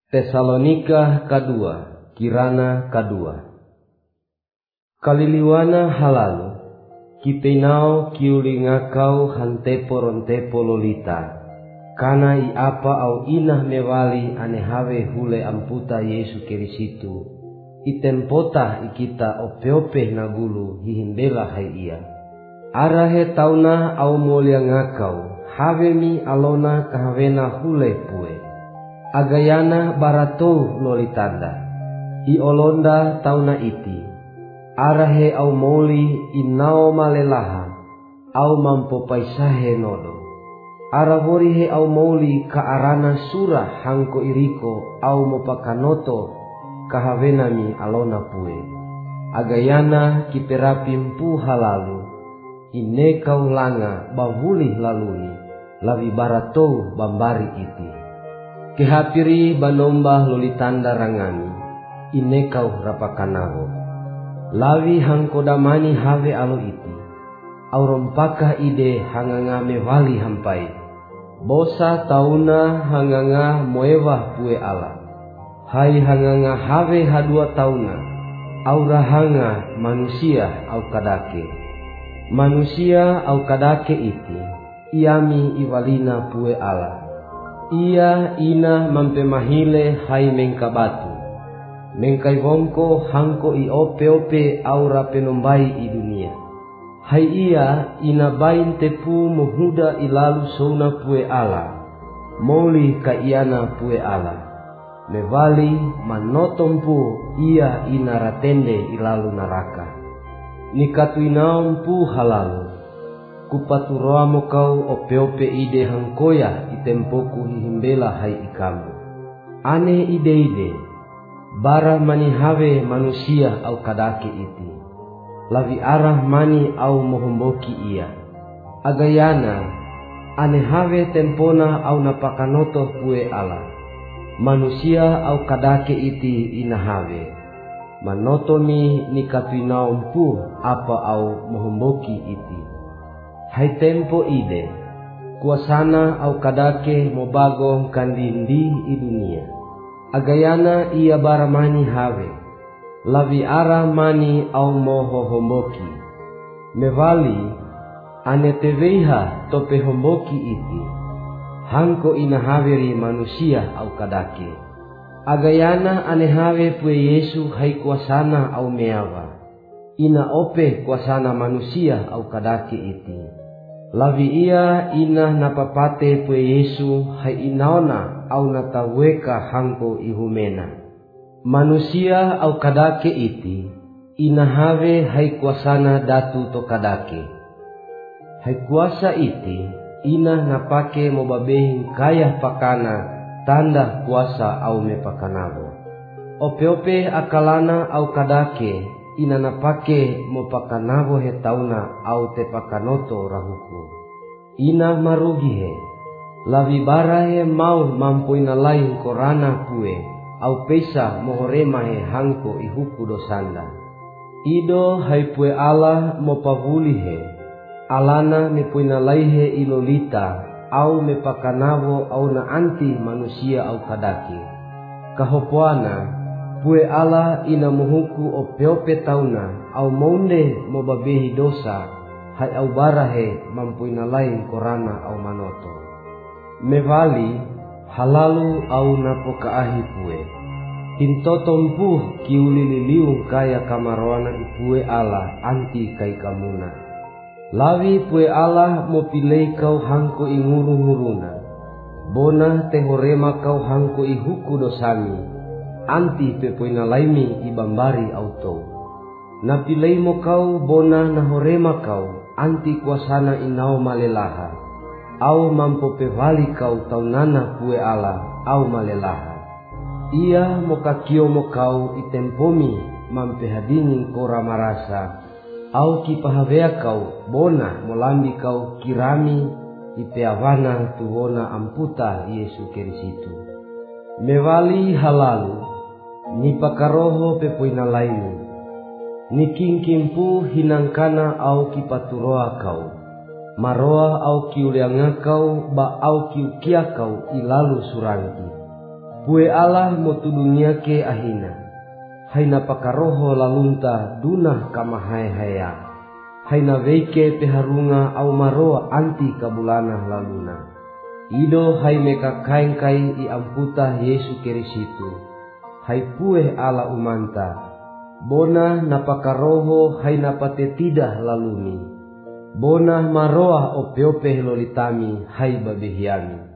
Tesalonika kadua, kirana kadua. Kaliliwana halalu, kitenao kiulingakau hantepo rontepo lolita, kana iapa au inah mewali anehawe hule amputa Yesu Kirisitu, itempota ikita ope-ope nagulu hihimbela hai ia. Arahe tauna au molia ngakau, havemi alona kahawena hule pue. Agayana baratou lolitanda, iolonda tauna iti, arahe au moli inao malelaha, au mampopaisahe nodo, araworihe au moli ka arana surah hangko iriko au mopakanoto kahavenami alona pue. Agayana kiperapimpu halalu, inekau langa bavuli laluni, lawi baratou bambari iti. Kehapiri banomba lolitanda rangani, inekau rapakanago. Lawi hangkodamani have alo iti, aurompaka ide hanganga mewali hampai. Bosa tauna hanganga moewah pue ala. Hai hanganga have hadua tauna, aura hanga manusia au kadake. Manusia au kadake iti, iami iwalina pue ala. Ia ina mampemahile hai mengkabatu, mengkaivongko hangko i ope-ope aura penombai i dunia. Hai ia ina bain tepu muhuda ilalu sona pue ala, moli ka iana pue ala. Mevali manotompu ia ina ratende ilalu naraka. Nikatuinaompu halalu, kupaturoamo kau ope-ope ide hangkoya itempoku hihimbela hai ikamu. Ane ide-ide, bara mani have manusia au kadake iti, lawi arah mani au mohomboki ia. Agayana, ane have tempona au napakanoto pue ala, manusia au kadake iti ina have. Manotomi nikatuinaompu apa au mohomboki iti. Hai tempo ide, kuasana au kadake mobago kandindi i dunia. Agayana ia bara mani have, lawi ara mani au moho homboki. Mevali ane teveiha tope homboki iti, hangko ina haveri manusia au kadake. Agayana ane have pue Yesu hai kuasana au meawa, ina ope kuasana manusia au kadake iti. Lawi ia ina napapate pue Yesu hai inaona au nataweka hangko ihumena. Manusia au kadake iti, ina have hai kuasana datu to kadake. Hai kuasa iti, ina napake mobabehin kaya pakana tanda kuasa au mepakanago. Ope-ope akalana au kadake, ina napake mopakanavo he tauna au tepakanoto rahuku. Ina marugi he, lawi barahe mau mampuina lain korana pue, au pesa mohorema he hangko ihuku dosanda. Ido hai pue ala mopavuli he, alana mepuina laihe ilolita, au mepakanavo au na anti manusia au kadake. Kahopoana, pue ala ina muhuku ope-ope tauna au monde mobabehi dosa, hai au barahe mampuina lain korana au manoto. Mevali halalu au napokaahi pue, hintotompu kiulililiu kaya kamaroana ipue ala anti kai kamuna. Lawi pue ala mopilei kau hangko inguru-nguruna, bona tehorema kau hangko ihuku dosami, anti pepoina laimi ibambari auto. Napilei mo kau bona nahorema kau, anti kuasana inao malelaha, au mampopevali kau taunana pue ala au malelaha. Ia mokakio mo kau itempomi mampehadini kora marasa, au kipahavea kau bona molambi kau kirami ipeawana tuhona amputa Yesu Kirisitu. Mevali halalu, nipakaroho pepoina lainu, nikingkimpu hinangkana au kipaturoa kau, maroa au kiulianga kau ba au kiukia kau ilalu surangi. Pue Allah motu dunia ke ahina, haina pakaroho lalunta dunah kamahai haya, haina veike peharunga au maroa anti kabulana laluna. Ido hai meka kain-kai i amputa Yesu Kirisitu, hai pue Allah umanta, bona napakaroho hai napate tidak laluni, bona maroa ope-ope lolitami hai babehiami.